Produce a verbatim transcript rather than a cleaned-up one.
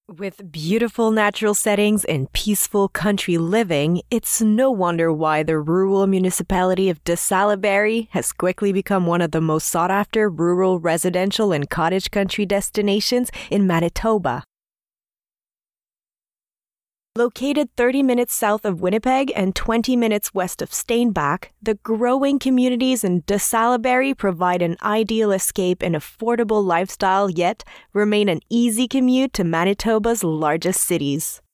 With beautiful natural settings and peaceful country living, it's no wonder why the rural municipality of De Salaberry has quickly become one of the most sought-after rural residential and cottage country destinations in Manitoba. Located thirty minutes south of Winnipeg and twenty minutes west of Steinbach, the growing communities in De Salaberry provide an ideal escape and affordable lifestyle, yet remain an easy commute to Manitoba's largest cities.